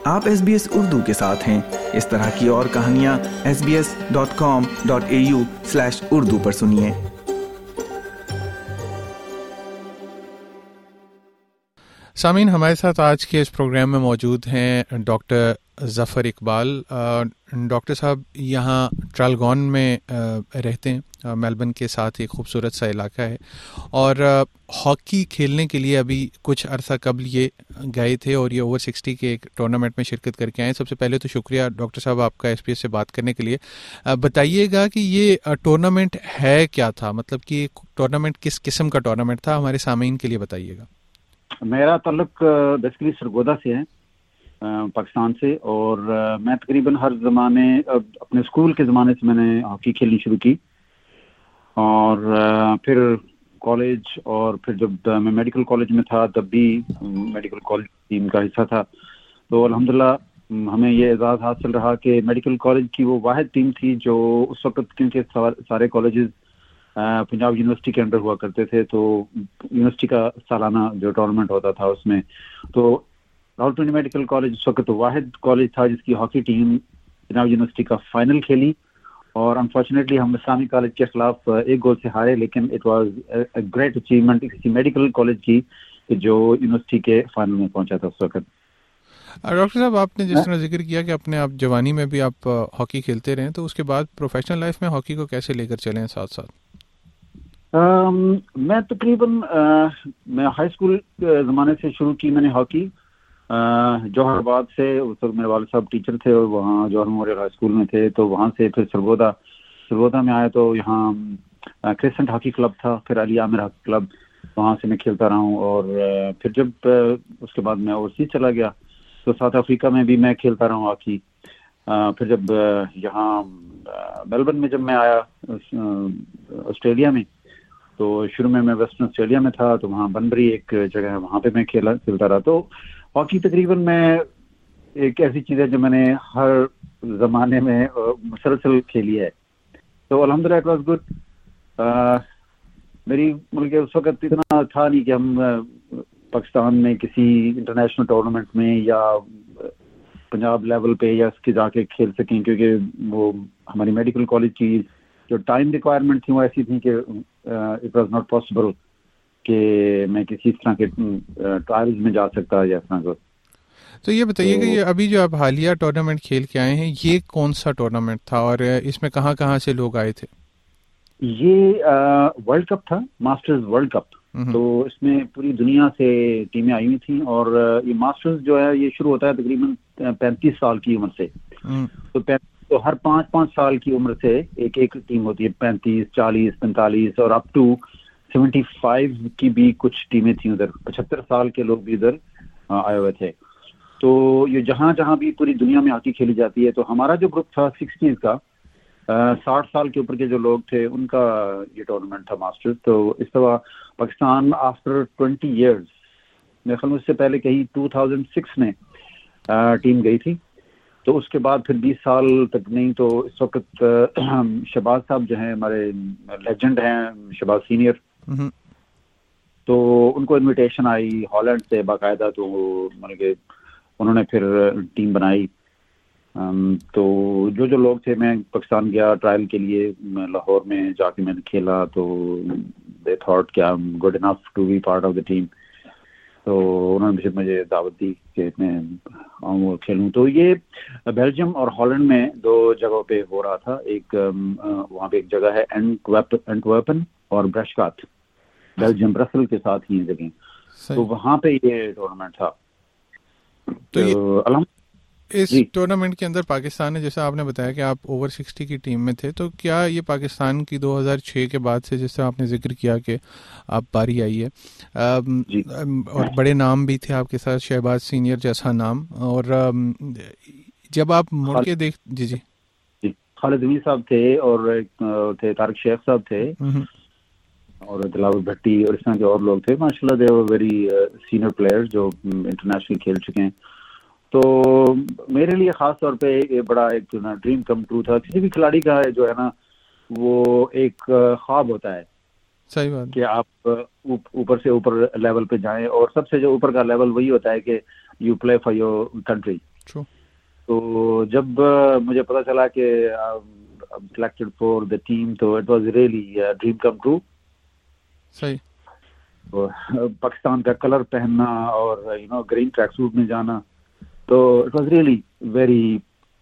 آپ SBS اردو کے ساتھ ہیں. اس طرح کی اور کہانیاں sbs.com.au/urdu پر سنیے. سامعین، ہمارے ساتھ آج کے اس پروگرام میں موجود ہیں ڈاکٹر ظفر اقبال. ڈاکٹر صاحب یہاں ٹرالگون میں رہتے ہیں. میلبرن کے ساتھ ایک خوبصورت سا علاقہ ہے اور ہاکی کھیلنے کے لیے ابھی کچھ عرصہ قبل یہ گئے تھے اور یہ اوور 60 کے ایک ٹورنامنٹ میں شرکت کر کے آئے. سب سے پہلے تو شکریہ ڈاکٹر صاحب آپ کا SBS سے بات کرنے کے لیے. بتائیے گا کہ یہ ٹورنامنٹ ہے کیا تھا، مطلب کہ ٹورنامنٹ کس قسم کا ٹورنامنٹ تھا، ہمارے سامعین کے لیے بتائیے گا. میرا تعلق بیسیکلی سرگودا سے ہے، پاکستان سے، اور میں تقریباً ہر زمانے اپنے اسکول کے زمانے سے میں نے ہاکی کھیلنی شروع کی، اور پھر کالج، اور پھر جب میں میڈیکل کالج میں تھا تب بھی میڈیکل کالج ٹیم کا حصہ تھا. تو الحمدللہ ہمیں یہ اعزاز حاصل رہا کہ میڈیکل کالج کی وہ واحد ٹیم تھی جو اس وقت، کیونکہ سارے کالجز پنجاب یونیورسٹی کے انڈر ہوا کرتے تھے، تو یونیورسٹی کا سالانہ جو ٹورنامنٹ ہوتا تھا اس میں، تو راولپنڈی میڈیکل کالج اس وقت واحد کالج تھا جس کی ہاکی ٹیم پنجاب یونیورسٹی کا فائنل کھیلی، اور انفارچونیٹلی ہم اسلامی کالج کے خلاف 1 گول سے ہارے. لیکن it was a great achievement کسی میڈیکل کالج کی جو یونیورسٹی کے فائنل میں پہنچا تھا اس وقت. ڈاکٹر صاحب، آپ نے جس طرح ذکر کیا کہ اپنے آپ جوانی میں بھی آپ ہاکی کھیلتے رہے، تو اس کے بعد پروفیشنل لائف میں ہاکی کو کیسے لے کر چلیں ساتھ ساتھ؟ میں تقریباً میں ہائی اسکول زمانے سے شروع کی میں نے ہاکی جوہر آباد سے. اس وقت میرے والد صاحب ٹیچر تھے اور وہاں جوہر میموریل ہائی اسکول میں تھے، تو وہاں سے پھر سرگودا میں آیا تو یہاں کرسنٹ ہاکی کلب تھا، پھر علی عامر ہاکی کلب، وہاں سے میں کھیلتا رہا ہوں. اور پھر جب اس کے بعد میں اوورسیز چلا گیا تو ساؤتھ افریقہ میں بھی میں کھیلتا رہا ہوں ہاکی. پھر جب یہاں میلبرن میں جب میں آیا آسٹریلیا میں، تو شروع میں ویسٹرن آسٹریلیا میں تھا، تو وہاں بنبری ایک جگہ ہے، وہاں پہ میں کھیلتا رہا. تو ہاکی تقریباً میں ایک ایسی چیز ہے جو میں نے ہر زمانے میں مسلسل کھیلی ہے. تو الحمدللہ اٹ واز گڈ. میری ملک اس وقت اتنا تھا نہیں کہ ہم پاکستان میں کسی انٹرنیشنل ٹورنامنٹ میں یا پنجاب لیول پہ یا اس کے جا کے کھیل سکیں، کیونکہ وہ ہماری میڈیکل کالج کی جو ٹائم ریکوائرمنٹ تھی وہ ایسی تھی کہ اٹ واز ناٹ پاسبل کہ میں کسی اس طرح کے ٹرائلز میں جا سکتا یا اس طرح کا. تو یہ بتائیے کہ یہ ابھی جو آپ حالیہ ٹورنامنٹ کھیل کے آئے ہیں، یہ کون سا ٹورنامنٹ تھا اور اس میں کہاں کہاں سے لوگ آئے تھے؟ یہ ورلڈ کپ تھا، ماسٹرز ورلڈ کپ. تو اس میں پوری دنیا سے ٹیمیں آئی ہوئی تھیں، اور یہ ماسٹرز جو ہے یہ شروع ہوتا ہے تقریباً 35 سال کی عمر سے. تو ہر 5 سال کی عمر سے ایک ٹیم ہوتی ہے، 35 40 45 اور اپ ٹو 75 کی بھی کچھ ٹیمیں تھیں ادھر. 75 سال کے لوگ بھی ادھر آئے ہوئے تھے. تو یہ جہاں جہاں بھی پوری دنیا میں ہاکی کھیلی جاتی ہے، تو ہمارا جو گروپ تھا 60 کا، 60 سال کے اوپر کے جو لوگ تھے ان کا یہ ٹورنامنٹ تھا ماسٹرز. تو اس طرح پاکستان آفٹر 20 ایئرز، میرے خیال میں اس سے پہلے کہیں 2006 میں ٹیم گئی تھی، تو اس کے بعد پھر 20 سال تک نہیں. تو اس وقت شہباز صاحب جو ہیں ہمارے لیجنڈ ہیں، شہباز سینئر، تو ان کو انویٹیشن آئی ہالینڈ سے باقاعدہ، تو مطلب کہ انہوں نے پھر ٹیم بنائی. تو جو لوگ تھے، میں پاکستان گیا ٹرائل کے لیے، لاہور میں جا کے میں نے کھیلا، تو دے تھاٹ کہ I am good enough to be part of the team. تو انہوں نے مجھے دعوت دی کہ میں آؤں اور کھیلوں. تو یہ بیلجیم اور ہالینڈ میں 2 جگہوں پہ ہو رہا تھا. ایک وہاں پہ ایک جگہ ہے اینٹورپن اور برشکات، بیلجیم برسل کے ساتھ ہی جگہیں. تو وہاں پہ یہ ٹورنامنٹ تھا. تو اس ٹورنامنٹ کے اندر پاکستان نے، جیسا آپ نے بتایا کہ آپ اوور 60 کی ٹیم میں تھے، تو کیا یہ پاکستان کی 2006 کے بعد سے، جس طرح آپ نے ذکر کیا کہ آپ باری آئی ہے، اور بڑے نام بھی تھے آپ کے ساتھ، شہباز سینئر جیسا نام، اور جب آپ مڑ کے جی خالد امین صاحب تھے، اور تھے طارق شیخ صاحب تھے، اور دلاور بھٹی، اور اس طرح کے اور لوگ تھے. ماشاءاللہ they were very senior player جو انٹرنیشنل کھیل چکے ہیں. تو میرے لیے خاص طور پہ یہ بڑا ایک ڈریم کم ٹرو تھا. کسی بھی کھلاڑی کا جو ہے نا وہ ایک خواب ہوتا ہے، صحیح بات، کہ آپ اوپر سے اوپر لیول پہ جائیں، اور سب سے جو اوپر کا لیول وہی ہوتا ہے کہ you play for your country. تو جب مجھے پتا چلا کہ سلیکٹڈ فور دا ٹیم تو it was really dream come true. صحیح. پاکستان کا کلر پہننا اور گرین ٹریک سوٹ میں جانا تو it was really very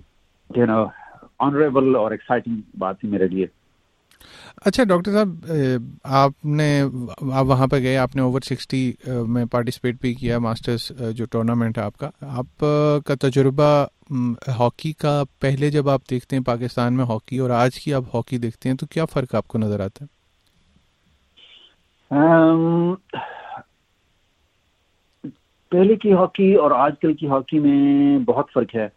honourable اور ایکسائٹنگ بات تھی میرے لیے. اچھا ڈاکٹر صاحب, آپ وہاں پہ گئے, آپ نے اوور 60 میں پارٹیسپیٹ بھی کیا, ماسٹرز جو ٹورنامنٹ ہے آپ کا تجربہ ہاکی کا, پہلے جب آپ دیکھتے ہیں پاکستان میں ہاکی اور آج کی آپ ہاکی دیکھتے ہیں تو کیا فرق آپ کو نظر آتا ہے؟ پہلے کی ہاکی اور آج کل کی ہاکی میں بہت فرق ہے.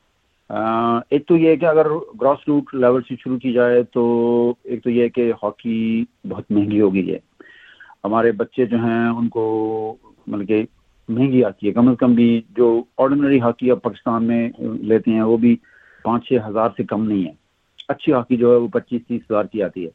ایک تو یہ ہے کہ اگر گراس روٹ لیول سے شروع کی جائے تو ایک تو یہ ہے کہ ہاکی بہت مہنگی ہو گئی ہے. ہمارے بچے جو ہیں ان کو مطلب کہ مہنگی آتی ہے, کم از کم بھی جو آرڈنری ہاکی اب پاکستان میں لیتے ہیں وہ بھی 5-6 ہزار سے کم نہیں ہے. اچھی ہاکی جو ہے وہ 25-30 ہزار کی آتی ہے.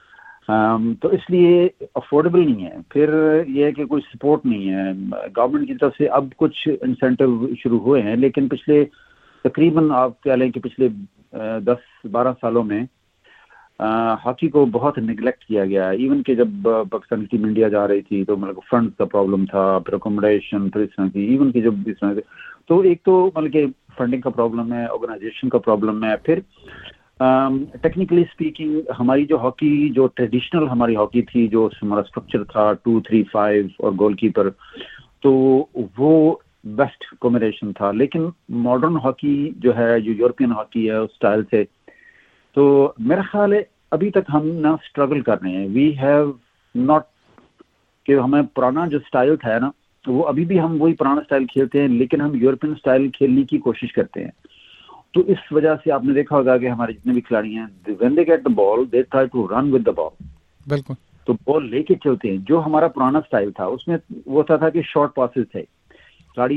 تو اس لیے افورڈیبل نہیں ہے. پھر یہ ہے کہ کوئی سپورٹ نہیں ہے گورنمنٹ کی طرف سے. اب کچھ انسینٹیو شروع ہوئے ہیں لیکن پچھلے تقریباً آپ کہہ لیں کہ پچھلے 10-12 سالوں میں ہاکی کو بہت نگلیکٹ کیا گیا ہے. ایون کہ جب پاکستان کی ٹیم انڈیا جا رہی تھی تو مطلب فنڈ کا پرابلم تھا, پھر اکوموڈیشن, پھر اس طرح کی, ایون کہ جب اس طرح سے تو ایک تو مطلب کہ فنڈنگ کا پرابلم ہے, آرگنائزیشن کا پرابلم ہے. پھر ٹیکنیکلی اسپیکنگ ہماری جو ہاکی جو ٹریڈیشنل ہماری ہاکی تھی, جو ہمارا اسٹرکچر تھا 2-3-5 اور گول کیپر, تو وہ بیسٹ کمبینیشن تھا. لیکن ماڈرن ہاکی جو ہے, جو یورپین ہاکی ہے اس اسٹائل سے, تو میرا خیال ہے ابھی تک ہم نہ اسٹرگل کر رہے ہیں. وی ہیو ناٹ کہ ہمیں پرانا جو اسٹائل تھا نا وہ ابھی بھی ہم وہی پرانا اسٹائل کھیلتے ہیں, لیکن ہم یورپین اسٹائل کھیلنے کی کوشش کرتے ہیں. تو اس وجہ سے آپ نے دیکھا ہوگا کہ ہمارے جتنے بھی کھلاڑی ہیں, when they get the ball they try to run with the ball. بالکل. تو بال لے کے چلتے ہیں. جو ہمارا پرانا اسٹائل تھا اس میں وہ تھا کہ شارٹ پاسز تھے, کھلاڑی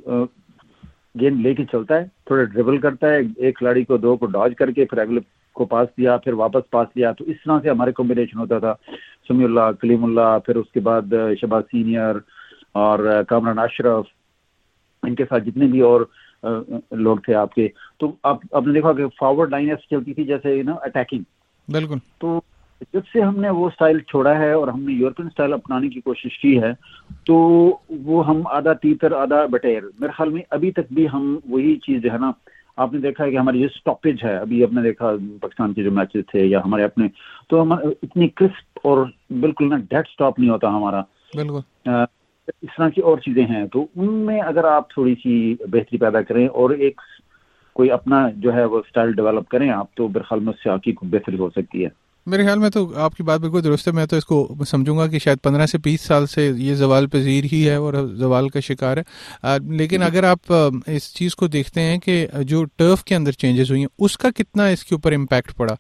گیند لے کے چلتا ہے, تھوڑا ڈریبل کرتا ہے, ایک کھلاڑی کو 2 کو ڈاج کر کے پھر اگلے کو پاس دیا, پھر واپس پاس دیا. تو اس طرح سے ہمارے کمبینیشن ہوتا تھا. سمیع اللہ, کلیم اللہ, پھر اس کے بعد شہباز سینئر اور کامران اشرف, ان کے ساتھ جتنے بھی اور لوگ تھے آپ کے. تو آپ نے دیکھا کہ فارورڈ لائن ایسے چلتی تھی جیسے اٹیکنگ. بالکل. تو جب سے ہم نے وہ اسٹائل چھوڑا ہے اور ہم نے یورپین اسٹائل اپنانے کی کوشش کی ہے تو وہ ہم آدھا تیتر آدھا بٹیر, میرے خیال میں ابھی تک بھی ہم وہی چیز جو ہے نا, آپ نے دیکھا ہے کہ ہماری جو اسٹاپیج ہے, ابھی آپ نے دیکھا پاکستان کے جو میچز تھے یا ہمارے اپنے, تو ہم اتنی کرسپ اور بالکل نا ڈیڈ اسٹاپ نہیں ہوتا ہمارا. بالکل. اس طرح کی اور چیزیں ہیں, تو ان میں اگر آپ تھوڑی سی بہتری پیدا کریں اور ایک کوئی اپنا جو ہے وہ اسٹائل ڈیولپ کریں آپ, تو میرے خیال میں اس سے ہاکی کو بہتری ہو سکتی ہے. میرے خیال میں تو آپ کی بات بالکل درست ہے. میں تو اس کو سمجھوں گا کہ شاید 15 سے 20 سال سے یہ زوال پذیر ہی ہے اور زوال کا شکار ہے. لیکن اگر آپ اس چیز کو دیکھتے ہیں کہ جو ٹرف کے اندر چینجز ہوئی ہیں, اس کا کتنا اس کے اوپر امپیکٹ پڑا؟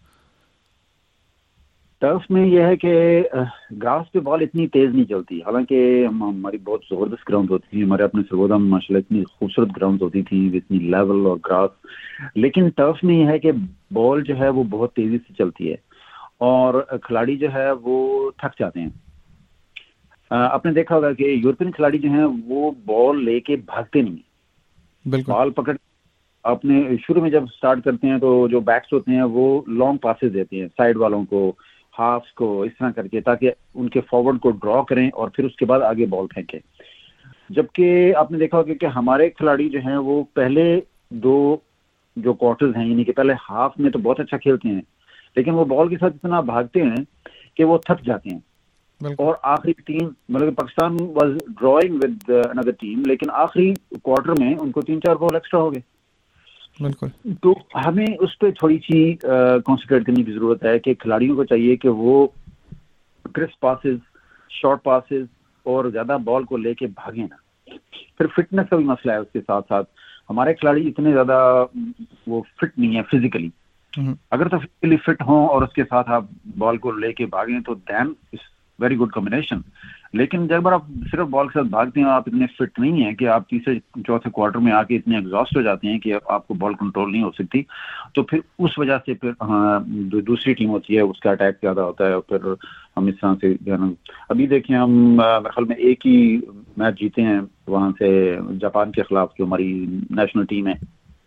ٹرف میں یہ ہے کہ گراس پہ بال اتنی تیز نہیں چلتی. حالانکہ ہماری بہت زبردست گراؤنڈ ہوتی تھی, ہمارے اپنے سرگودا میں ماشاء اللہ اتنی خوبصورت گراؤنڈ ہوتی تھی اتنی لیول اور گراس. لیکن ٹرف میں یہ ہے کہ بال جو ہے وہ بہت تیزی سے چلتی ہے اور کھلاڑی جو ہے وہ تھک جاتے ہیں. آپ نے دیکھا ہوگا کہ یورپین کھلاڑی جو ہیں وہ بال لے کے بھاگتے نہیں, بال پکڑ. آپ نے شروع میں جب سٹارٹ کرتے ہیں تو جو بیکس ہوتے ہیں وہ لانگ پاسز دیتے ہیں سائڈ والوں کو, ہافس کو, اس طرح کر کے, تاکہ ان کے فارورڈ کو ڈرا کریں اور پھر اس کے بعد آگے بال پھینکیں. جبکہ آپ نے دیکھا ہوگا کہ ہمارے کھلاڑی جو ہیں وہ پہلے 2 جو کوارٹرز ہیں, یعنی کہ پہلے ہاف میں تو بہت اچھا کھیلتے ہیں, لیکن وہ بال کے ساتھ اتنا بھاگتے ہیں کہ وہ تھک جاتے ہیں. اور آخری 3 مطلب پاکستان واز ڈرائنگ ود اندر ٹیم, لیکن آخری کوارٹر میں ان کو 3-4 بال ایکسٹرا ہو گئے. بالکل. تو ہمیں اس پہ تھوڑی سی کانسنٹریٹ کرنے کی ضرورت ہے کہ کھلاڑیوں کو چاہیے کہ وہ کرسپ پاسز, شارٹ پاسز اور زیادہ بال کو لے کے بھاگیں نا. پھر فٹنس کا بھی مسئلہ ہے اس کے ساتھ ساتھ. ہمارے کھلاڑی اتنے زیادہ وہ فٹ نہیں ہیں فزیکلی. اگر تو فزیکلی فٹ ہوں اور اس کے ساتھ آپ بال کو لے کے بھاگیں تو then it's very good combination. لیکن جب آپ صرف بال کے ساتھ بھاگتے ہیں آپ اتنے فٹ نہیں ہیں کہ آپ تیسرے چوتھے کوارٹر میں آ کے اتنے ایگزاسٹ ہو جاتے ہیں کہ آپ کو بال کنٹرول نہیں ہو سکتی, تو پھر اس وجہ سے پھر دوسری ٹیم ہوتی ہے اس کا اٹیک زیادہ ہوتا ہے, اور پھر ہم اس طرح سے ابھی دیکھیں ہم میرے خیال میں ایک ہی میچ جیتے ہیں وہاں سے جاپان کے خلاف جو ہماری نیشنل ٹیم ہے.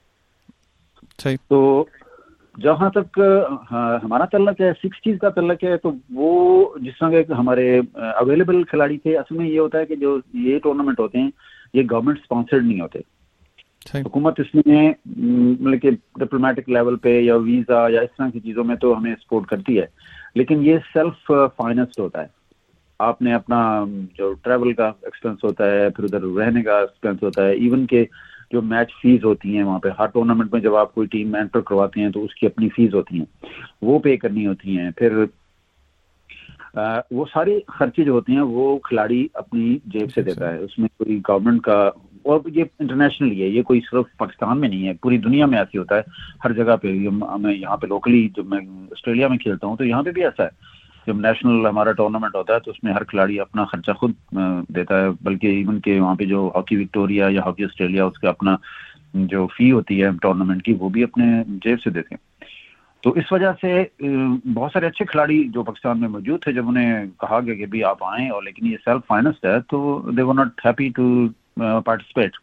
تو جہاں تک ہمارا تعلق ہے 60s کا تعلق ہے, تو وہ جس طرح کے ہمارے اویلیبل کھلاڑی تھے, اصل میں یہ ہوتا ہے کہ جو یہ ٹورنامنٹ ہوتے ہیں یہ گورنمنٹ اسپانسرڈ نہیں ہوتے. حکومت اس میں مطلب کہ ڈپلومیٹک لیول پہ یا ویزا یا اس طرح کی چیزوں میں تو ہمیں سپورٹ کرتی ہے, لیکن یہ سیلف فائننسڈ ہوتا ہے. آپ نے اپنا جو ٹریول کا ایکسپینس ہوتا ہے, پھر ادھر رہنے کا ایکسپینس ہوتا ہے, ایون کہ جو میچ فیس ہوتی ہیں وہاں پہ ہر ٹورنامنٹ میں جب آپ کوئی ٹیم میں انٹر کرواتے ہیں تو اس کی اپنی فیس ہوتی ہیں, وہ پے کرنی ہوتی ہیں. پھر وہ سارے خرچے جو ہوتے ہیں وہ کھلاڑی اپنی جیب سے دیتا ہے, اس میں کوئی گورنمنٹ کا, اور یہ انٹرنیشنل ہے, یہ کوئی صرف پاکستان میں نہیں ہے, پوری دنیا میں ایسی ہوتا ہے ہر جگہ پہ. ہمیں یہاں پہ لوکلی جب میں آسٹریلیا میں کھیلتا ہوں تو یہاں پہ بھی ایسا ہے, جب نیشنل ہمارا ٹورنامنٹ ہوتا ہے تو اس میں ہر کھلاڑی اپنا خرچہ خود دیتا ہے, بلکہ ایون کہ وہاں پہ جو ہاکی وکٹوریا یا ہاکی آسٹریلیا اس کا اپنا جو فی ہوتی ہے ٹورنامنٹ کی وہ بھی اپنے جیب سے دیتے ہیں. تو اس وجہ سے بہت سارے اچھے کھلاڑی جو پاکستان میں موجود تھے, جب انہیں کہا گیا کہ بھی آپ آئیں, اور لیکن یہ سیلف فائننسڈ ہے, تو they are not happy to participate.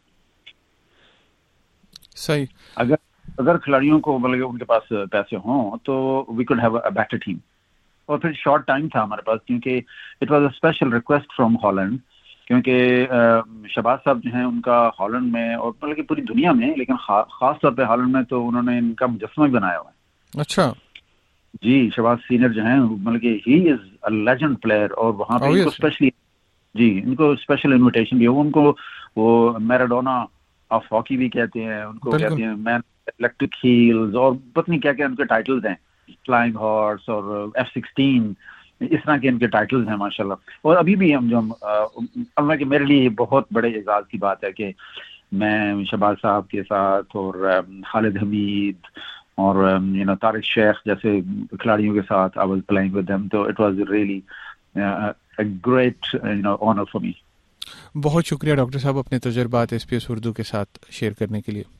صحیح. اگر کھلاڑیوں کو بلکہ ان کے پاس پیسے ہوں تو we could have a better team. اور پھر شارٹ ٹائم تھا ہمارے پاس, کیونکہ it was a special request from Holland, کیونکہ شہباز صاحب جو ہیں ان کا ہالینڈ میں اور بلکہ پوری دنیا میں, لیکن خاص طور پہ ہالینڈ میں تو انہوں نے ان کا مجسمہ بھی بنایا ہوا ہے. اچھا جی, شہباز سینئر جو ہیں بلکہ ہی از اے لیجنڈ پلیئر, اور وہاں پہ ان کو اسپیشلی ان کو اسپیشل انویٹیشن بھی ہے. ان کو وہ میراڈونا آف ہاکی بھی کہتے ہیں, ان کو کہتے ہیں مین الیکٹرک ہیلز, اور پتہ نہیں کیا کیا ان کے ٹائٹلز ہیں, فلائنگ ہارس اور F-16, اس طرح کے ان کے ٹائٹلز ہیں ماشاءاللہ. اور ابھی بھی اب کہ میرے لیے بہت بڑے اعزاز کی بات ہے کہ میں شہباز صاحب کے ساتھ اور خالد حمید اور طارق شیخ جیسے کھلاڑیوں کے ساتھ I was playing with them, تو it was really a great honor for me. بہت شکریہ ڈاکٹر صاحب اپنے تجربات SBS اردو کے ساتھ شیئر کرنے کے لیے.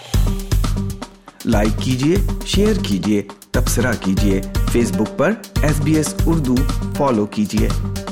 لائک کیجیے, شیئر کیجیے, تبصرہ کیجیے, فیس بک پر SBS اردو فالو کیجیے.